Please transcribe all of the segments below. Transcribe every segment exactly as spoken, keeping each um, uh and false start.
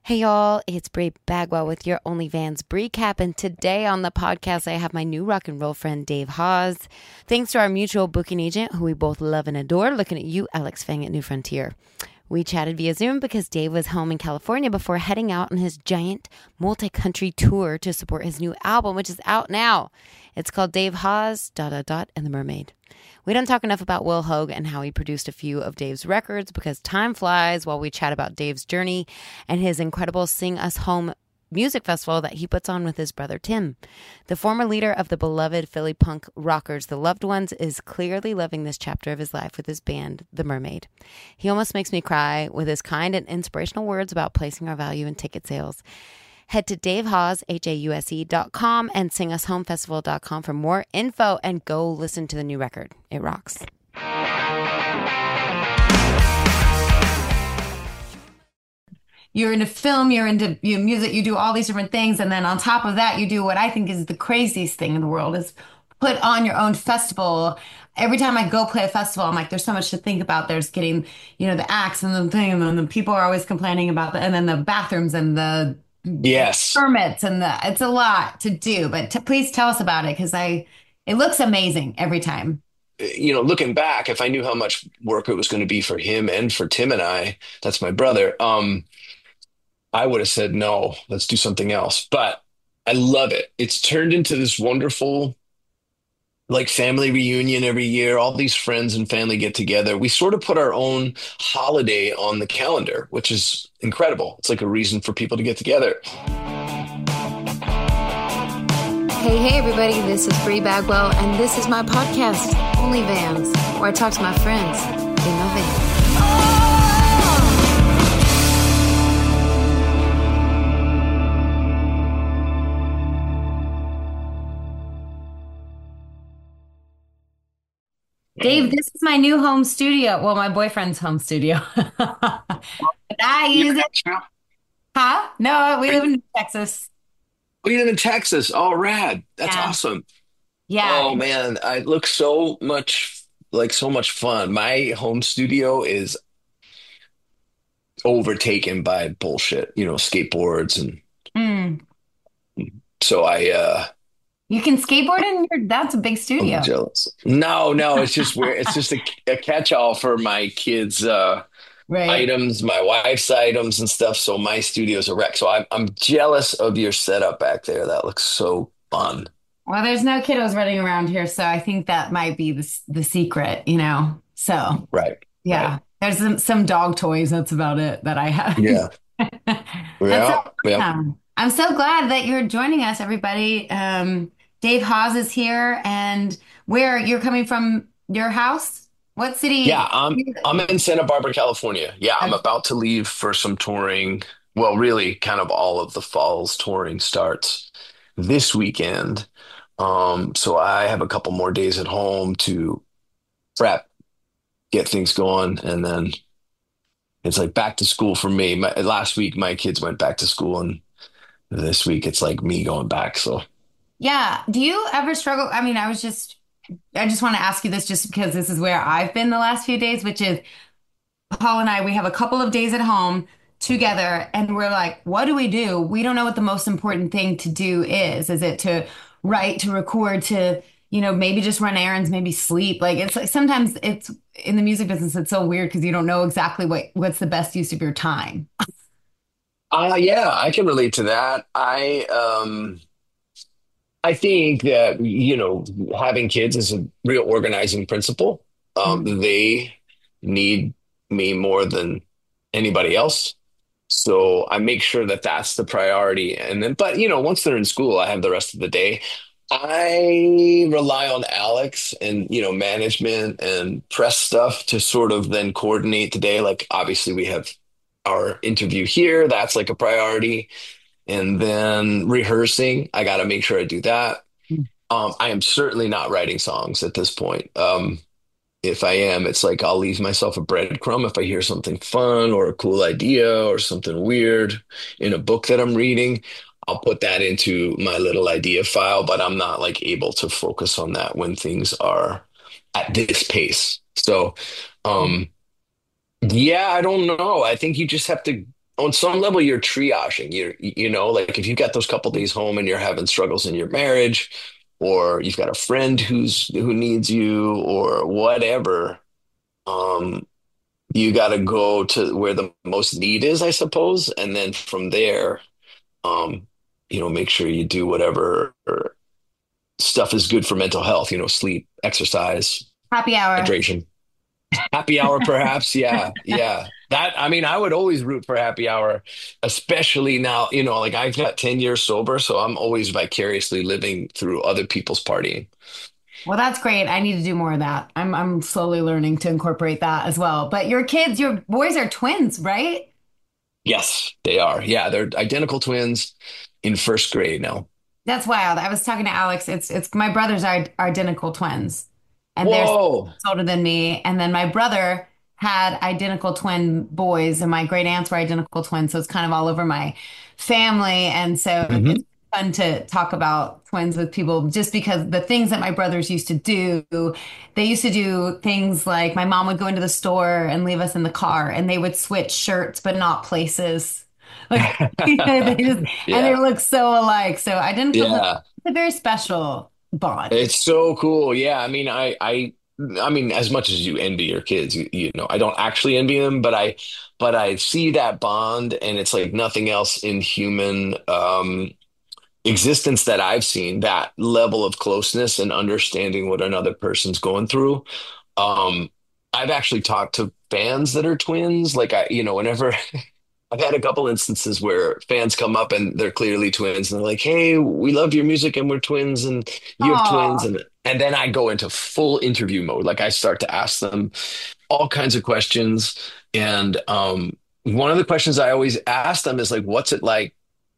Hey y'all, it's Brie Bagwell with your OnlyFans recap, and today on the podcast I have my new rock and roll friend Dave Hawes. Thanks to our mutual booking agent, who we both love and adore, looking at you, Alex Fang at New Frontier. We chatted via Zoom because Dave was home in California before heading out on his giant multi-country tour to support his new album, which is out now. It's called Dave Hawes, dot, dot, dot, and the Mermaid. We don't talk enough about Will Hoge and how he produced a few of Dave's records because time flies while we chat about Dave's journey and his incredible Sing Us Home music festival that he puts on with his brother Tim. The former leader of the beloved Philly punk rockers, The Loved Ones, is clearly loving this chapter of his life with his band, The Mermaid. He almost makes me cry with his kind and inspirational words about placing our value in ticket sales. Head to Dave Hawes, H A U S E dot com and sing us home festival dot com for more info and go listen to the new record. It rocks. You're into film, you're into you music, you do all these different things. And then on top of that, you do what I think is the craziest thing in the world is put on your own festival. Every time I go play a festival, I'm like, there's so much to think about. There's getting, you know, the acts and the thing, and then the people are always complaining about the, and then the bathrooms and the Yes. permits and the, it's a lot to do, but t please tell us about it because I, it looks amazing every time. You know, looking back, if I knew how much work it was going to be for him and for Tim and I, that's my brother, um, I would have said, no, let's do something else. But I love it. It's turned into this wonderful, like family reunion every year. All these friends and family get together. We sort of put our own holiday on the calendar, which is incredible. It's like a reason for people to get together. Hey, hey, everybody, this is Brie Bagwell, and this is my podcast, OnlyFans, where I talk to my friends in my van. Dave, this is my new home studio. Well, my boyfriend's home studio. But I You use live it. in Toronto? Huh? No, we Are live you, in Texas. oh, you live in Texas. Oh, rad. That's Yeah. awesome. Yeah. Oh man, I look so much like so much fun. My home studio is overtaken by bullshit, you know, skateboards and Mm. so I uh You can skateboard in your, that's a big I'm studio. jealous. No, no, it's just where it's just a, a catch-all for my kids' uh Right. items, my wife's items and stuff. So my studio's a wreck. So I'm I'm jealous of your setup back there. That looks so fun. Well, there's no kiddos running around here, so I think that might be the, s- the secret, you know? So, Right, right. yeah. There's some, some dog toys. That's about it that I have. Yeah, That's so yeah, yeah. awesome. I'm so glad that you're joining us, everybody. Um, Dave Hawes is here, and where you're coming from your house? What Yeah, city? I'm I'm in Santa Barbara, California. Yeah, I'm Okay. about to leave for some touring. Well, really, kind of all of the fall's touring starts this weekend. Um, so I have a couple more days at home to prep, get things going, and then it's like back to school for me. My, last week, my kids went back to school, and this week it's like me going back. So Yeah. Do you ever struggle? I mean, I was just, I just want to ask you this just because this is where I've been the last few days, which is Paul and I, we have a couple of days at home together, and we're like, what do we do? We don't know what the most important thing to do is. Is it to write, to record, to, you know, maybe just run errands, maybe sleep? Like it's like sometimes it's in the music business, it's so weird because you don't know exactly what what's the best use of your time. uh yeah, I can relate to that. I um I think that, you know, having kids is a real organizing principle. Um, Mm. they need me more than anybody else. So I make sure that that's the priority. And then, but, you know, once they're in school, I have the rest of the day. I rely on Alex and, you know, management and press stuff to sort of then coordinate the day. Like, obviously, we have our interview here. That's like a priority. And then rehearsing, I got to make sure I do that. Um, I am certainly not writing songs at this point. Um, if I am, it's like I'll leave myself a breadcrumb if I hear something fun or a cool idea or something weird in a book that I'm reading. I'll put that into my little idea file, but I'm not like able to focus on that when things are at this pace. So, um, yeah, I don't know. I think you just have to. on some level you're triaging. You're, you know, like if you've got those couple days home and you're having struggles in your marriage, or you've got a friend who's who needs you, or whatever, um, you got to go to where the most need is, I suppose, and then from there, um, you know, make sure you do whatever stuff is good for mental health. You know, sleep, exercise, Happy hour. hydration. Happy hour, perhaps. Yeah, yeah. That, I mean, I would always root for happy hour, especially now, you know, like I've got ten years sober, so I'm always vicariously living through other people's partying. Well, that's great. I need to do more of that. I'm I'm slowly learning to incorporate that as well. But your kids, your boys are twins, right? Yes, they are. Yeah, they're identical twins in first grade now. That's wild. I was talking to Alex. It's it's my brothers are, are identical twins, and they're six Whoa. months older than me. And then my brother had identical twin boys, and my great aunts were identical twins. So it's kind of all over my family. And so it's Hmm. fun to talk about twins with people, just because the things that my brothers used to do, they used to do things like my mom would go into the store and leave us in the car, and they would switch shirts but not places. Like they just and they Yeah, look so alike. So identical twins, yeah. it's a very special bond. It's so cool. Yeah, I mean, I, I, I mean, as much as you envy your kids, you, you know, I don't actually envy them, but I, but I see that bond, and it's like nothing else in human um, existence that I've seen. That level of closeness and understanding what another person's going through. Um, I've actually talked to fans that are twins. Like I, you know, whenever I've had a couple instances where fans come up and they're clearly twins and they're like, "Hey, we love your music and we're twins and you have twins." Oh, And and then I go into full interview mode. Like I start to ask them all kinds of questions. And um, one of the questions I always ask them is like, "What's it like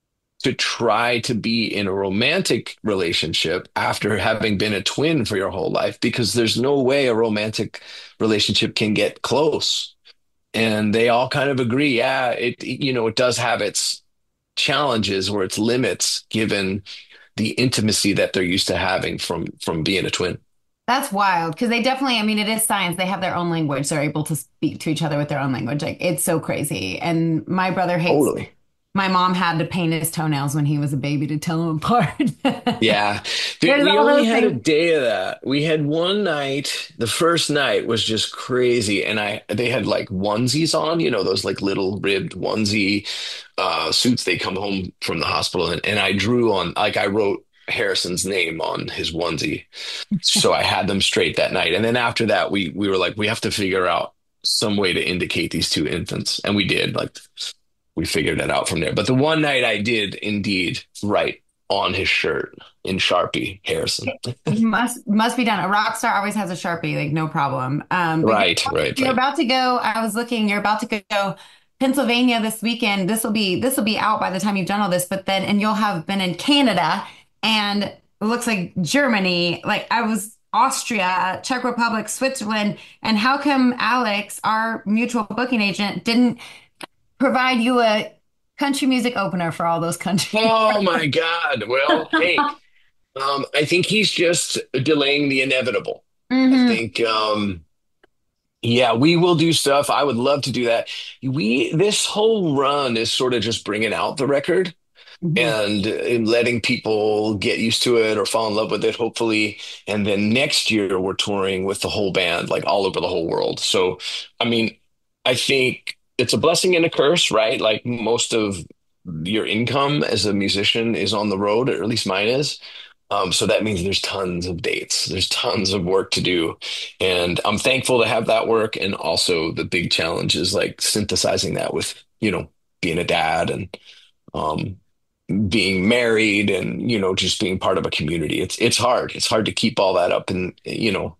to try to be in a romantic relationship after having been a twin for your whole life?" Because there's no way a romantic relationship can get close. And they all kind of agree, yeah, it, you know, it does have its challenges or its limits given the intimacy that they're used to having from from being a twin. that's wild. Because they definitely, I mean, it is science. They have their own language. They're able to speak to each other with their own language. Like it's so crazy. And my brother hates, Totally. my mom had to paint his toenails when he was a baby to tell them apart. Yeah. Dude, There's we all only those had a things. day of that. We had one night. The first night was just crazy. And I they had like onesies on, you know, those like little ribbed onesie uh suits. They come home from the hospital, and, and I drew on like I wrote Harrison's name on his onesie. So I had them straight that night. And then after that, we we were like, we have to figure out some way to indicate these two infants. And we did. Like we figured it out from there. But the one night I did indeed write on his shirt in Sharpie, Harrison. Must must be done. A rock star always has a Sharpie, like no problem. Um, but you're Right, right, you're right. about to go. I was looking. You're about to go Pennsylvania this weekend. This will be this will be out by the time you've done all this. But then, and you'll have been in Canada, and it looks like Germany. Like I was Austria, Czech Republic, Switzerland. And how come Alex, our mutual booking agent, didn't provide you a country music opener for all those countries? Oh my God. Well, hey, um, I think he's just delaying the inevitable. I Hmm. think, um, yeah, we will do stuff. I would love to do that. We, this whole run is sort of just bringing out the record and, and letting people get used to it or fall in love with it, hopefully. And then next year we're touring with the whole band, like all over the whole world. So, I mean, I think it's a blessing and a curse, right? Like most of your income as a musician is on the road, or at least mine is. Um, so that means there's tons of dates, there's tons of work to do. And I'm thankful to have that work. And also the big challenge is like synthesizing that with, you know, being a dad and um, being married and, you know, just being part of a community. It's it's hard. It's hard to keep all that up and, you know,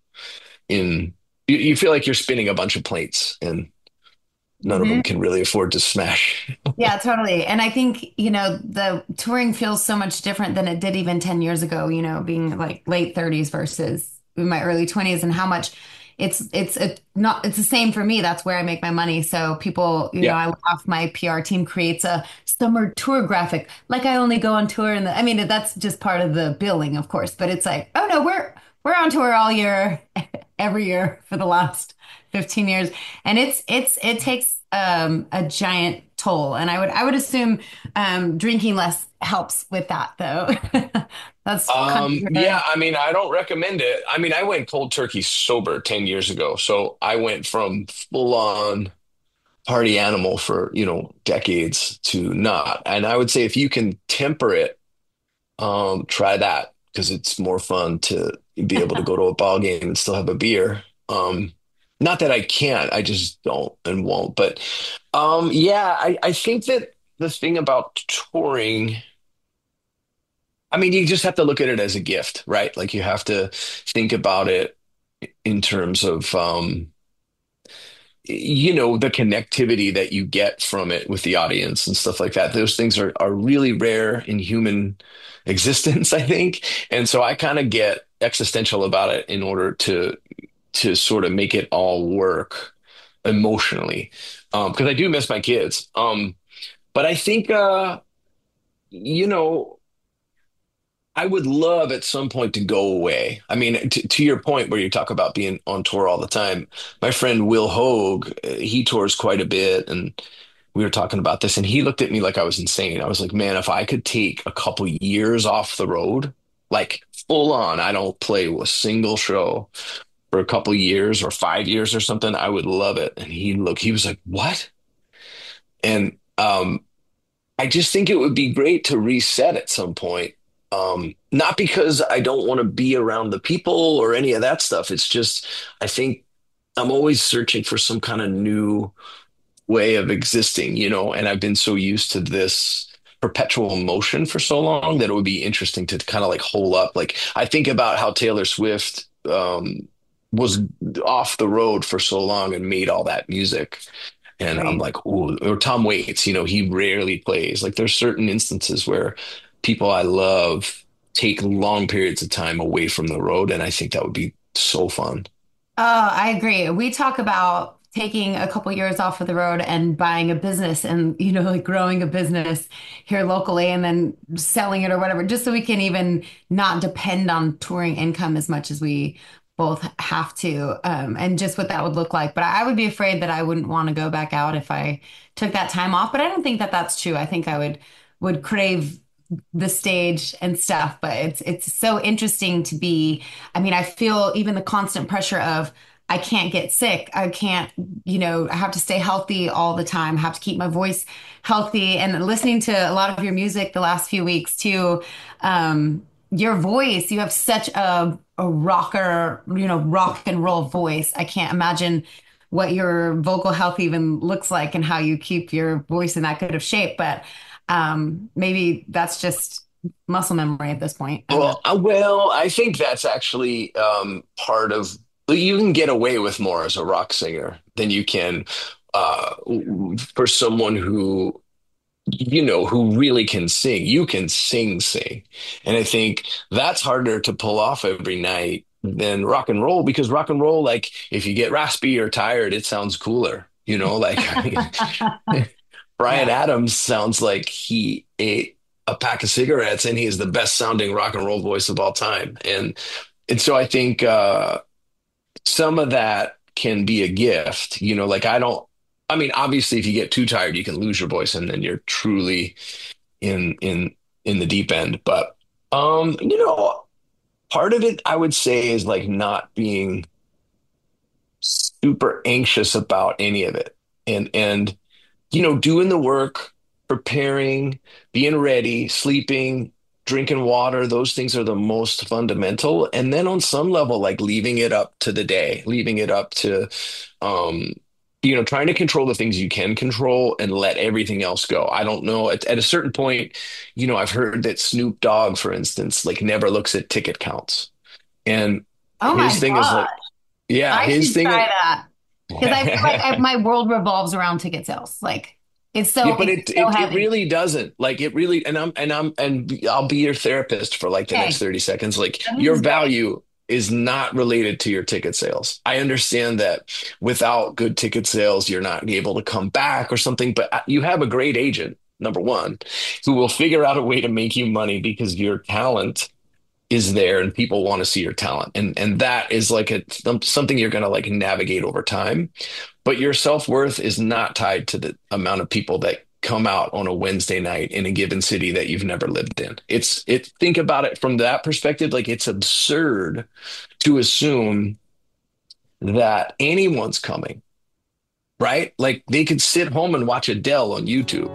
in you, you feel like you're spinning a bunch of plates and none of them Hmm. can really afford to smash. Yeah, totally. And I think, you know, the touring feels so much different than it did even ten years ago, you know, being like late thirties versus in my early twenties, and how much it's it's a, not it's the same for me. That's where I make my money. So people, you know, Yeah. I laugh, my P R team creates a summer tour graphic. Like I only go on tour and I mean that's just part of the billing, of course, but it's like, oh no, we're we're on tour all year, every year for the last fifteen years. And it's it's it takes um, a giant toll. And I would I would assume um, drinking less helps with that, though. That's kind Um, of yeah, where. I mean, I don't recommend it. I mean, I went cold turkey sober ten years ago. So I went from full on party animal for, you know, decades to not. And I would say if you can temper it, um, try that because it's more fun to be able to go to a ball game and still have a beer. Um, not that I can't, I just don't and won't. But um, yeah, I, I think that the thing about touring, I mean, you just have to look at it as a gift, right? Like you have to think about it in terms of um, you know, the connectivity that you get from it with the audience and stuff like that. Those things are are really rare in human existence, I think. And so I kind of get existential about it in order to to sort of make it all work emotionally. Um, because I do miss my kids. Um, but I think uh, you know, I would love at some point to go away. I mean, to, to your point where you talk about being on tour all the time, my friend Will Hogue, uh, he tours quite a bit, and we were talking about this, and he looked at me like I was insane. I was like, man, if I could take a couple years off the road, like full on, I don't play a single show for a couple years or five years or something, I would love it. And he looked, he was like, what? And um, I just think it would be great to reset at some point. Um, not because I don't want to be around the people or any of that stuff. It's just, I think I'm always searching for some kind of new way of existing, you know, and I've been so used to this perpetual motion for so long that it would be interesting to kind of like hole up. Like I think about how Taylor Swift um, was off the road for so long and made all that music. And I'm Right. like, ooh, or Tom Waits, you know, he rarely plays. Like there's certain instances where people I love take long periods of time away from the road, and I think that would be so fun. Oh, I agree. We talk about taking a couple years off of the road and buying a business and, you know, like growing a business here locally and then selling it or whatever, just so we can even not depend on touring income as much as we both have to, um, and just what that would look like. But I would be afraid that I wouldn't want to go back out if I took that time off. But I don't think that that's true. I think I would would crave the stage and stuff, but it's it's so interesting to be. I mean, I feel even the constant pressure of I can't get sick. I can't, you know, I have to stay healthy all the time. I have to keep my voice healthy. And listening to a lot of your music the last few weeks too, um, your voice, you have such a a rocker, you know, rock and roll voice. I can't imagine what your vocal health even looks like and how you keep your voice in that good of shape. But um, maybe that's just muscle memory at this point. I don't know. Well, uh, well, I think that's actually um, part of you can get away with more as a rock singer than you can uh, for someone who you know who really can sing. You can sing, sing, and I think that's harder to pull off every night than rock and roll because rock and roll, like if you get raspy or tired, it sounds cooler. You know, like I mean, Brian Yeah. Adams sounds like he ate a pack of cigarettes and he is the best sounding rock and roll voice of all time. And and so I think uh some of that can be a gift, you know, like I don't I mean, obviously if you get too tired, you can lose your voice and then you're truly in in in the deep end. But um, you know, part of it I would say is like not being super anxious about any of it. And and you know, doing the work, preparing, being ready, sleeping, drinking water, those things are the most fundamental. And then on some level, like leaving it up to the day, leaving it up to, um, you know, trying to control the things you can control and let everything else go. I don't know. At, at a certain point, you know, I've heard that Snoop Dogg, for instance, like never looks at ticket counts. And Oh his my thing is God. like, yeah, I his should thing. try that because I feel like I, my world revolves around ticket sales. Like it's Yeah, so but it's it so it it heavy. really doesn't. Like it really and I'm and I'm and I'll be your therapist for like the next Okay, thirty seconds. Like this your is great. value is not related to your ticket sales. I understand that without good ticket sales, you're not able to come back or something, but uh, you have a great agent, number one, who will figure out a way to make you money because your talent is there and people want to see your talent. And and that is like a something you're going to like navigate over time. But your self-worth is not tied to the amount of people that come out on a Wednesday night in a given city that you've never lived in. It's it think about it from that perspective. Like it's absurd to assume that anyone's coming, right? Like they could sit home and watch Adele on YouTube.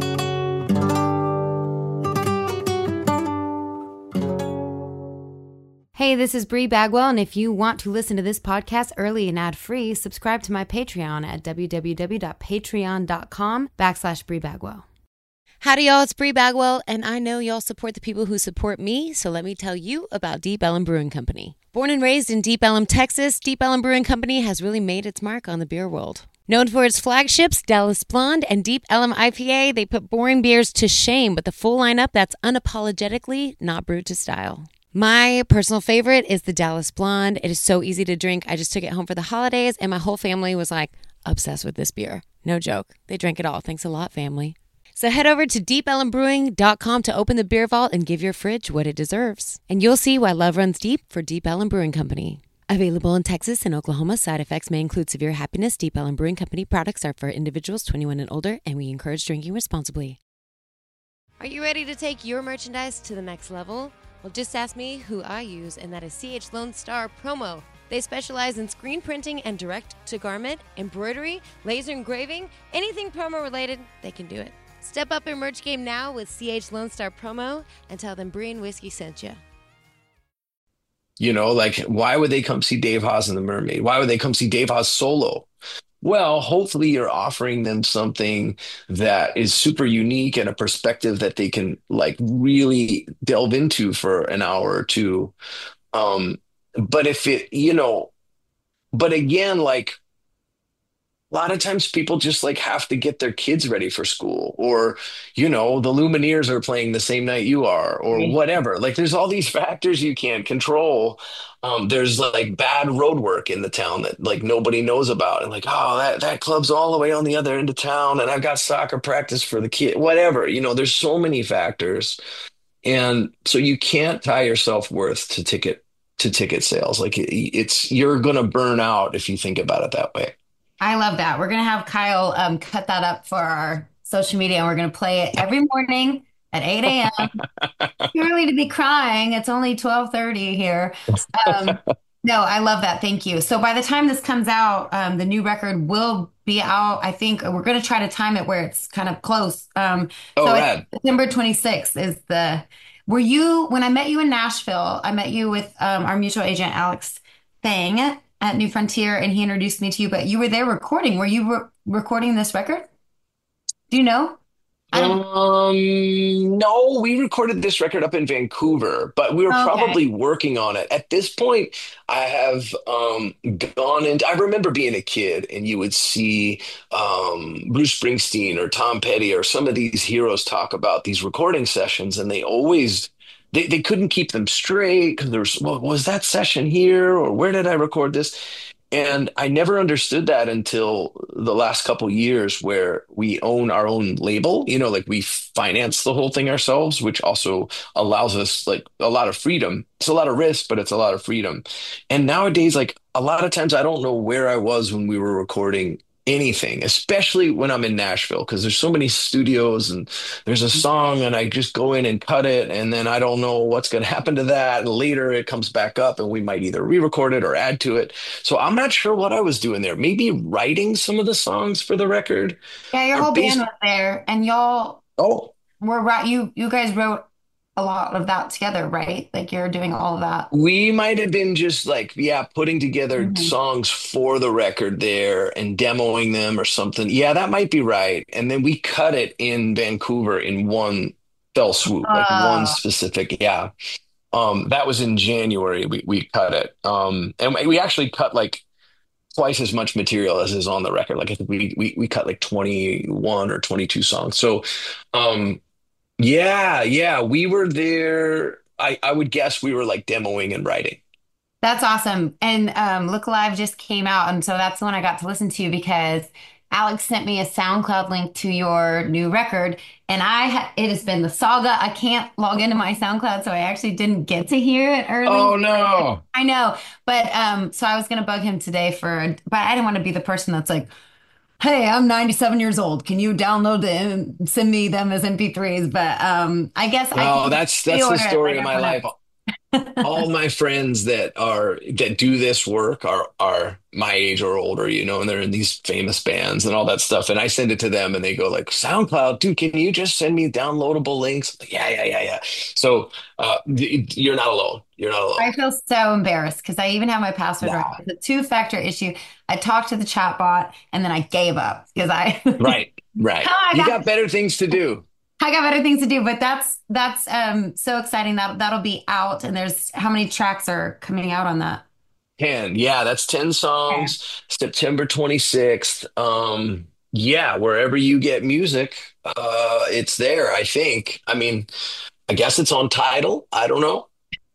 Hey, this is Bree Bagwell, and if you want to listen to this podcast early and ad-free, subscribe to my Patreon at www.patreon.com backslash Bree Bagwell. Howdy, y'all. It's Bree Bagwell, and I know y'all support the people who support me, so let me tell you about Deep Ellum Brewing Company. Born and raised in Deep Ellum, Texas, Deep Ellum Brewing Company has really made its mark on the beer world. Known for its flagships, Dallas Blonde and Deep Ellum I P A, they put boring beers to shame with a full lineup that's unapologetically not brewed to style. My personal favorite is the Dallas Blonde. It is so easy to drink. I just took it home for the holidays, and my whole family was like obsessed with this beer. No joke. They drank it all. Thanks a lot, family. So head over to deep ellum brewing dot com to open the beer vault and give your fridge what it deserves. And you'll see why love runs deep for Deep Ellum Brewing Company. Available in Texas and Oklahoma, side effects may include severe happiness. Deep Ellum Brewing Company products are for individuals twenty-one and older, and we encourage drinking responsibly. Are you ready to take your merchandise to the next level? Well, just ask me who I use, and that is C H Lone Star Promo. They specialize in screen printing and direct-to-garment, embroidery, laser engraving, anything promo related, they can do it. Step up your merch game now with C H Lone Star Promo and tell them Bree and Whiskey sent you. You know, like why would they come see Dave Haas and the Mermaid? Why would they come see Dave Haas solo? Well, hopefully you're offering them something that is super unique and a perspective that they can like really delve into for an hour or two. Um, but if it, you know, but again, like a lot of times people just like have to get their kids ready for school, or, you know, the Lumineers are playing the same night you are, or Right. whatever. Like there's all these factors you can't control. Um, there's like bad road work in the town that like nobody knows about. And like, oh, that, that club's all the way on the other end of town. And I've got soccer practice for the kid, whatever. You know, there's so many factors. And so you can't tie your self-worth to ticket to ticket sales. Like it, it's you're gonna burn out if you think about it that way. I love that. We're gonna have Kyle um, cut that up for our social media, and we're gonna play it every morning at eight a m. Purely to be crying. It's only twelve thirty here. Um, no, I love that. Thank you. So by the time this comes out, um, the new record will be out. I think we're gonna try to time it where it's kind of close. Um, Oh, so it's rad. September twenty-sixth is the. Were you when I met you in Nashville? I met you with um, our mutual agent Alex Fang at New Frontier, and he introduced me to you. But you were there recording. Were you re recording this record? Do you know? I don't. Um, no, we recorded this record up in Vancouver, but we were Okay. probably working on it. At this point, I have um gone into, I remember being a kid and you would see um Bruce Springsteen or Tom Petty or some of these heroes talk about these recording sessions, and they always they, they couldn't keep them straight because there's, well, was that session here or where did I record this? And I never understood that until the last couple years where we own our own label, you know, like we finance the whole thing ourselves, which also allows us like a lot of freedom. It's a lot of risk, but it's a lot of freedom. And nowadays, like a lot of times I don't know where I was when we were recording anything, especially when I'm in Nashville, because there's so many studios and there's a song and I just go in and cut it. And then I don't know what's going to happen to that. And later it comes back up and we might either re-record it or add to it. So I'm not sure what I was doing there. Maybe writing some of the songs for the record Yeah, your or whole band based. was there, and y'all Oh, were right. You you guys wrote a lot of that together, right? Like you're doing all of that. we might have been just like, yeah, putting together Hmm. songs for the record there and demoing them or something. Yeah, that might be right. And then we cut it in Vancouver in one fell swoop, like one Uh, specific, yeah. Um, that was in January. We we cut it. Um, and we actually cut like twice as much material as is on the record. Like I think we we we cut like twenty-one or twenty-two songs. So um yeah, yeah, we were there. I I would guess we were like demoing and writing. that's awesome. And um, Look Alive just came out, and so that's the one I got to listen to because Alex sent me a SoundCloud link to your new record, and I ha it has been the saga. I can't log into my SoundCloud, so I actually didn't get to hear it early. Oh no. I know, but um, so I was gonna bug him today for, but I didn't want to be the person that's like, "Hey, I'm ninety-seven years old. Can you download them, send me them as M P threes?" But um, I guess I No, can that's that's the pre-order it like story of my everyone life. All my friends that are that do this work are are my age or older, you know, and they're in these famous bands and all that stuff. And I send it to them and they go like, SoundCloud, dude, can you just send me downloadable links? I'm like, yeah, yeah, yeah, yeah. So uh, y- you're not alone. You're not alone. I feel so embarrassed because I even have my password right. Nah. It's a two-factor issue. I talked to the chat bot and then I gave up because I, Right, right. I You got got better things to do. I got better things to do. But that's that's um so exciting that that'll be out. And there's how many tracks are coming out on that? ten. Yeah, that's ten Okay. songs, September twenty-sixth. Um, yeah, wherever you get music, uh, it's there, I think. I mean, I guess it's on Tidal. I don't know.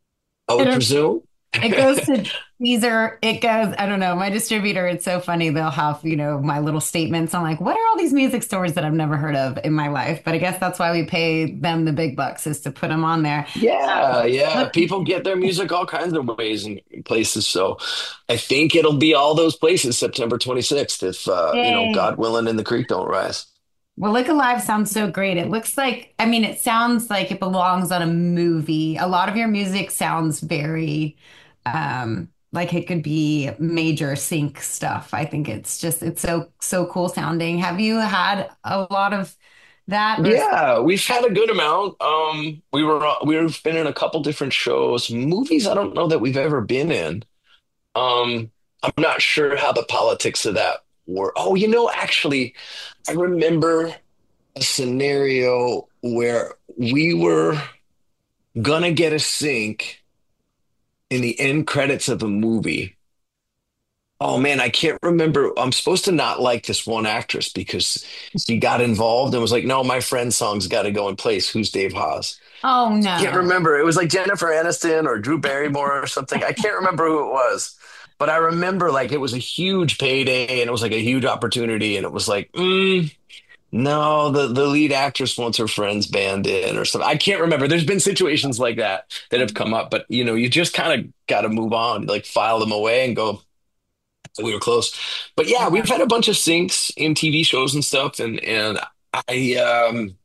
I would presume. It goes to Deezer. It goes, I don't know, my distributor, it's so funny. They'll have, you know, my little statements. I'm like, what are all these music stores that I've never heard of in my life? But I guess that's why we pay them the big bucks is to put them on there. Yeah, yeah. But People get their music all kinds of ways and places. So I think it'll be all those places September twenty-sixth if uh, you know, yay. God willing and the creek don't rise. Well, Look Alive sounds so great. It looks like, I mean, it sounds like it belongs on a movie. A lot of your music sounds very, um, like it could be major sync stuff. I think it's just, it's so, so cool sounding. Have you had a lot of that or? Yeah, we've had a good amount. Um, we were we've been in a couple different shows. Movies, I don't know that we've ever been in. Um, I'm not sure how the politics of that were. Oh, you know, actually, I remember a scenario where we were gonna get a sync in the end credits of a movie. Oh man, I can't remember. I'm supposed to not like this one actress because she got involved and was like, "No, my friend's song's got to go in place." Who's Dave Haas? Oh Can't no. remember. It was like Jennifer Aniston or Drew Barrymore or something. I can't remember who it was, but I remember like it was a huge payday and it was like a huge opportunity, and it was like, mm, no, the the lead actress wants her friend's band in or something. I can't remember. There's been situations like that that have come up, but you know, you just kind of got to move on, like file them away and go. We were close, but yeah, Yeah. we've had a bunch of syncs in T V shows and stuff, and and I um.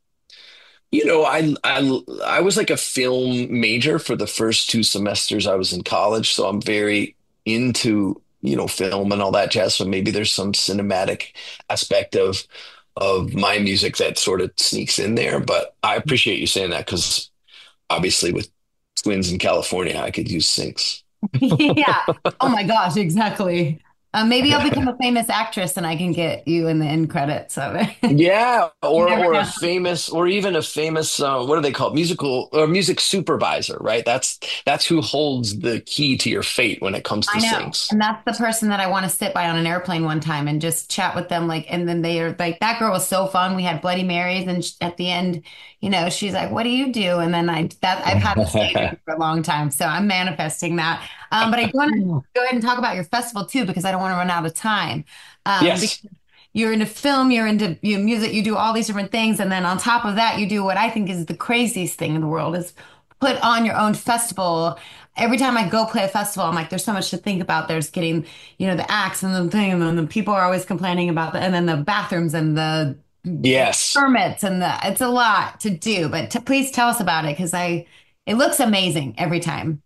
You know, I I I was like a film major for the first two semesters I was in college, so I'm very into, you know, film and all that jazz. So maybe there's some cinematic aspect of of my music that sort of sneaks in there. But I appreciate you saying that because obviously with twins in California, I could use syncs. Yeah. Oh my gosh, exactly. Uh, maybe I'll become a famous actress and I can get you in the end credits of it. Yeah, You or never or a know. famous, or even a famous, uh, what are they called? Musical or music supervisor, right? That's that's who holds the key to your fate when it comes to I know. syncs. And that's the person that I want to sit by on an airplane one time and just chat with them. Like, and then they are like, that girl was so fun. We had Bloody Marys. And sh at the end, you know, she's like, what do you do? And then I, that I've had the same for a long time. So I'm manifesting that. Um, but I want to go ahead and talk about your festival too, because I don't want to run out of time. Um, Yes. you're into film, you're into you music, you do all these different things, and then on top of that, you do what I think is the craziest thing in the world is put on your own festival. Every time I go play a festival, I'm like, there's so much to think about. There's getting, you know, the acts and the thing, and then the people are always complaining about the, and then the bathrooms and the Yes. permits and the, it's a lot to do. But t please tell us about it because I, it looks amazing every time.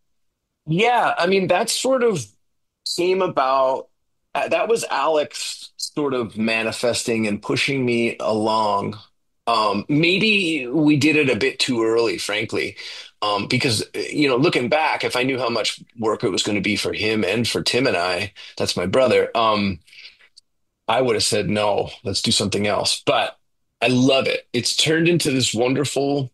Yeah, I mean, that sort of came about. uh, That was Alex sort of manifesting and pushing me along. Um, maybe we did it a bit too early, frankly, um, because, uh, you know, looking back, if I knew how much work it was going to be for him and for Tim and I, that's my brother, um, I would have said, no, let's do something else. But I love it. It's turned into this wonderful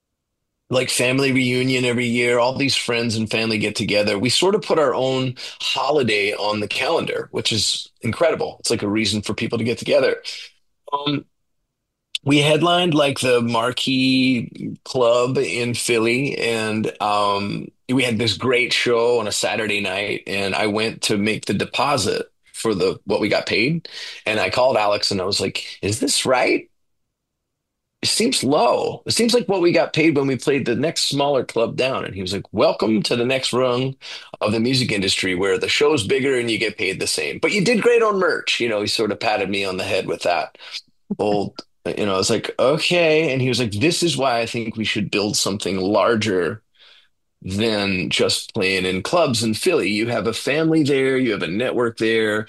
like family reunion every year. All these friends and family get together. We sort of put our own holiday on the calendar, which is incredible. It's like a reason for people to get together. Um, we headlined like the Marquee Club in Philly, and um, we had this great show on a Saturday night, and I went to make the deposit for the what we got paid. And I called Alex and I was like, is this right? It seems low. It seems like what we got paid when we played the next smaller club down. And he was like, welcome to the next rung of the music industry where the show's bigger and you get paid the same. But you did great on merch. You know, he sort of patted me on the head with that old, you know, I was like, okay. And he was like, this is why I think we should build something larger than just playing in clubs in Philly. You have a family there, you have a network there.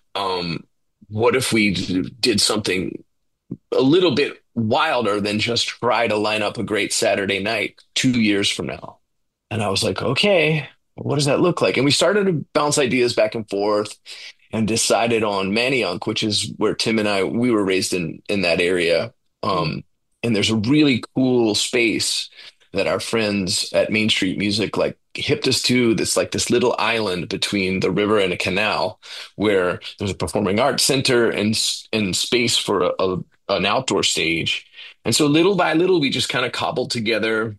Um, what if we did something a little bit wilder than just try to line up a great Saturday night two years from now? And I was like, okay, what does that look like? And we started to bounce ideas back and forth and decided on Manayunk, which is where Tim and I we were raised in in that area. Um, and there's a really cool space that our friends at Main Street Music like hipped us to. That's like this little island between the river and a canal, where there's a performing arts center and s- and space for a, a an outdoor stage. And so little by little, we just kind of cobbled together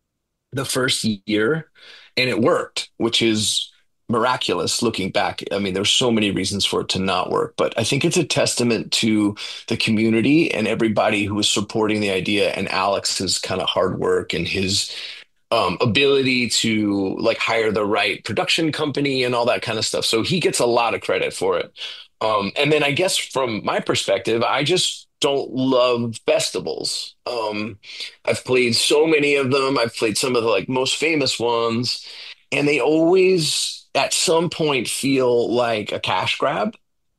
the first year and it worked, which is miraculous looking back. I mean, there's so many reasons for it to not work, but I think it's a testament to the community and everybody who was supporting the idea and Alex's kind of hard work and his um, ability to like hire the right production company and all that kind of stuff. So he gets a lot of credit for it. Um, and then I guess from my perspective, I just don't love festivals. Um, I've played so many of them. I've played some of the like most famous ones, and they always at some point feel like a cash grab.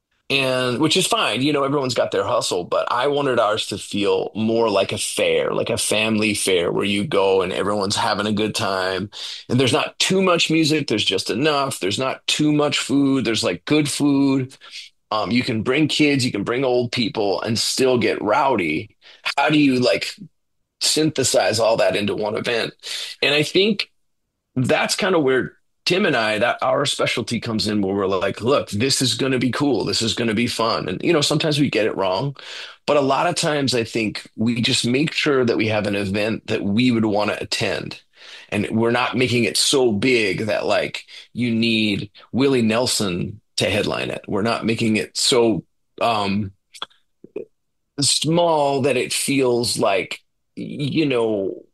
And which is fine, you know, everyone's got their hustle, but I wanted ours to feel more like a fair, like a family fair where you go and everyone's having a good time. And there's not too much music, there's just enough. There's not too much food, there's like good food. Um, you can bring kids, you can bring old people and still get rowdy. How do you like synthesize all that into one event? And I think that's kind of where Tim and I, that our specialty comes in, where we're like, look, this is going to be cool. This is going to be fun. And, you know, sometimes we get it wrong, but a lot of times I think we just make sure that we have an event that we would want to attend. And we're not making it so big that like you need Willie Nelson to headline it. We're not making it so um, small that it feels like, you know,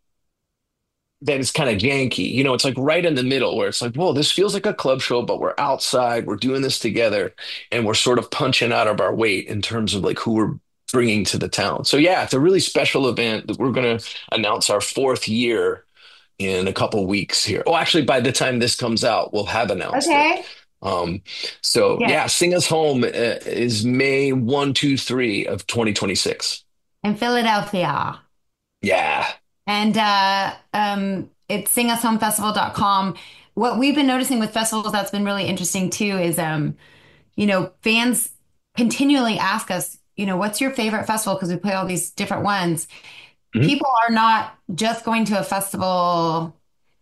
that is kind of janky. You know, it's like right in the middle where it's like, whoa, this feels like a club show, but we're outside, we're doing this together, and we're sort of punching out of our weight in terms of like who we're bringing to the town. So yeah, it's a really special event that we're going to announce our fourth year in a couple weeks here. Oh, actually, by the time this comes out, we'll have announced it. Okay. Um, so Yeah. yeah, Sing Us Home uh, is May one, two, three of twenty twenty-six. In Philadelphia. Yeah. And uh, um, it's sing us home festival dot com. What we've been noticing with festivals that's been really interesting too is, um, you know, fans continually ask us, you know, what's your favorite festival? Because we play all these different ones. Mhm. People are not just going to a festival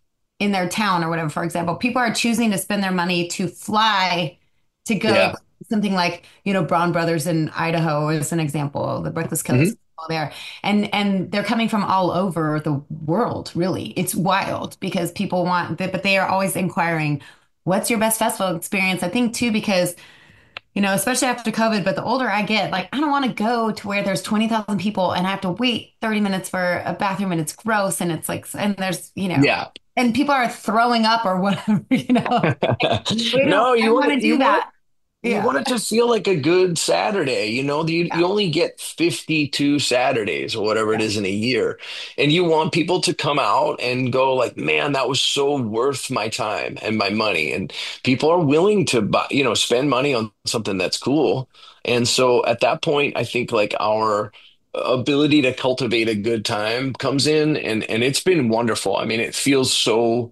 in their town or whatever, for example. People are choosing to spend their money to fly to go Yeah. something like, you know, Braun Brothers in Idaho is an example, the Breathless Killers Mhm. there. And and they're coming from all over the world, really. It's wild because people want, but they are always inquiring, what's your best festival experience? I think too, because you know, especially after COVID, but the older I get, like, I don't want to go to where there's twenty thousand people and I have to wait thirty minutes for a bathroom and it's gross and it's like, and there's, you know, Yeah. and people are throwing up or whatever, you know. We don't, No, I you don't want want to it, you do want it, that. you Yeah. want it to feel like a good Saturday. You know, you, Yeah. you only get fifty-two Saturdays or whatever it Yeah. is in a year. And you want people to come out and go like, man, that was so worth my time and my money. And people are willing to buy, you know, spend money on something that's cool. And so at that point, I think like our ability to cultivate a good time comes in and and it's been wonderful. I mean, it feels so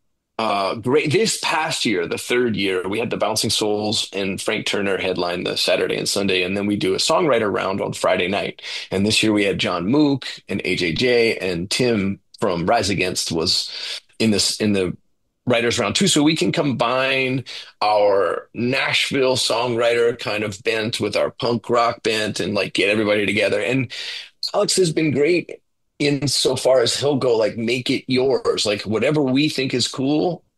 Uh, great. This past year, the third year, we had the Bouncing Souls and Frank Turner headline the Saturday and Sunday, and then we do a songwriter round on Friday night. And this year we had John Mook and A J J and Tim from Rise Against was in this in the writers round too. So we can combine our Nashville songwriter kind of bent with our punk rock bent and like get everybody together. And Alex has been great in so far as he'll go like make it yours, like whatever we think is cool.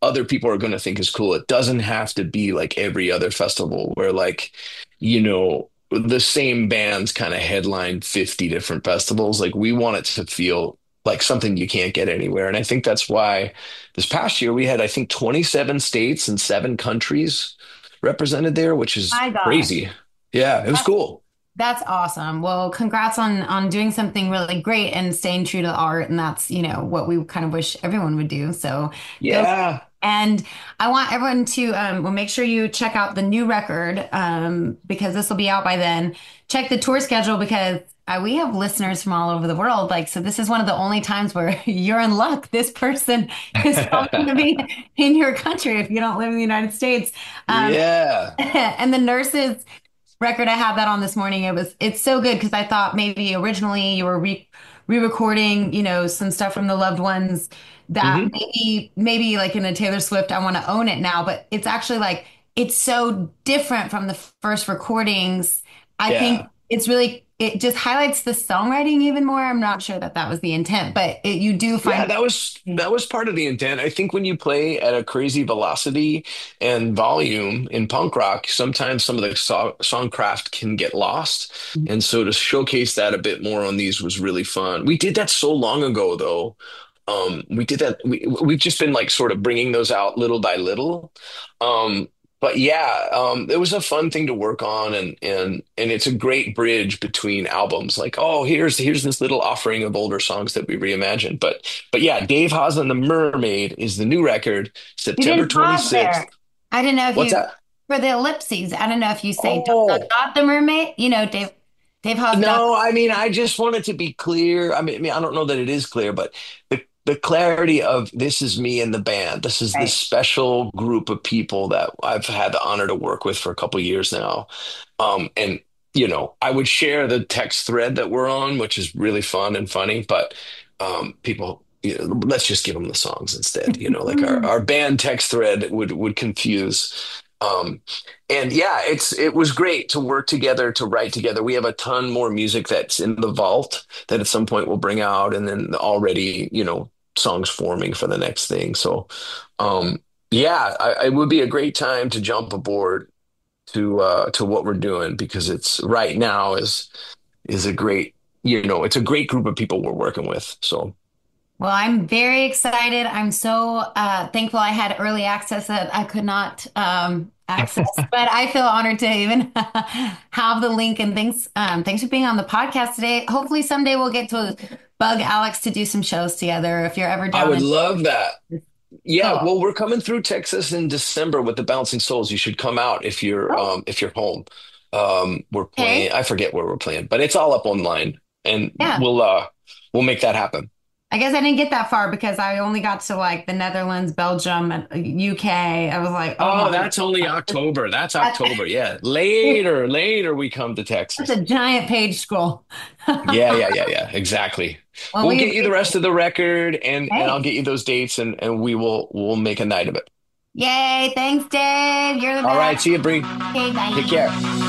other people are going to think is cool. It doesn't have to be like every other festival where like, you know, the same bands kind of headline fifty different festivals. Like we want it to feel like something you can't get anywhere. And I think that's why this past year we had, I think, twenty-seven states and seven countries represented there, which is My gosh. crazy. Yeah, it was cool. That's awesome. Well, congrats on on doing something really great and staying true to the art. And that's, you know, what we kind of wish everyone would do. So go. Yeah. And I want everyone to um well make sure you check out the new record um because this will be out by then. Check the tour schedule because uh, we have listeners from all over the world. Like, so this is one of the only times where you're in luck. This person is probably going to be in your country if you don't live in the United States. Um, Yeah. and the nurses record, I had that on this morning. It was, it's so good because I thought maybe originally you were re re-recording, you know, some stuff from the loved ones that Hmm. maybe, maybe like in a Taylor Swift, I want to own it now, but it's actually like, it's so different from the first recordings. I think Yeah. it's really, it just highlights the songwriting even more. I'm not sure that that was the intent, but it, you do Yeah, find. that was that was part of the intent. I think when you play at a crazy velocity and volume in punk rock, sometimes some of the so songcraft can get lost. And so to showcase that a bit more on these was really fun. We did that so long ago, though. Um, we did that. We we've just been like sort of bringing those out little by little. Um, but yeah, um, it was a fun thing to work on, and and and it's a great bridge between albums. Like, oh, here's here's this little offering of older songs that we reimagined. But but yeah, Dave Haas and the Mermaid is the new record, You September didn't pause twenty-sixth. there. I didn't know if What's you, that? for the ellipses, I don't know if you say dot, dot, Oh. dot the mermaid, you know, Dave, Dave House dot. No, I mean, I just wanted to be clear. I mean, I mean, I don't know that it is clear, but the the clarity of this is me and the band. This is this Right. special group of people that I've had the honor to work with for a couple years now. Um, and you know, I would share the text thread that we're on, which is really fun and funny, but um, people, you know, let's just give them the songs instead. You know, like our, our band text thread would would confuse. Um, and yeah, it's it was great to work together, to write together. We have a ton more music that's in the vault that at some point we'll bring out, and then already, you know, songs forming for the next thing. So, um, yeah, I, it would be a great time to jump aboard to uh, to what we're doing because it's right now is is a great, you know, it's a great group of people we're working with. So, Well, I'm very excited. I'm so uh, thankful I had early access that I could not um, access, but I feel honored to even have the link. And thanks, um, thanks for being on the podcast today. Hopefully, someday we'll get to bug Alex to do some shows together if you're ever I down would in. love that. Yeah, Cool. well, we're coming through Texas in December with the Bouncing Souls. You should come out if you're Oh, um if you're home. Um we're playing, okay. I forget where we're playing, but it's all up online and Yeah. we'll uh we'll make that happen. I guess I didn't get that far because I only got to like the Netherlands, Belgium, and uh, U K. I was like, oh Oh, my that's only God. October. That's That's October. Yeah. Later, later we come to that's Texas. a giant page scroll. Yeah, yeah, yeah, yeah. Exactly. Well, We'll we get you the appreciate rest it. of the record and and I'll Hey. get you those dates and and we will we'll make a night of it. Yay. Thanks, Dave. You're the All right, best. see you, Bree. Okay, Take care. bye.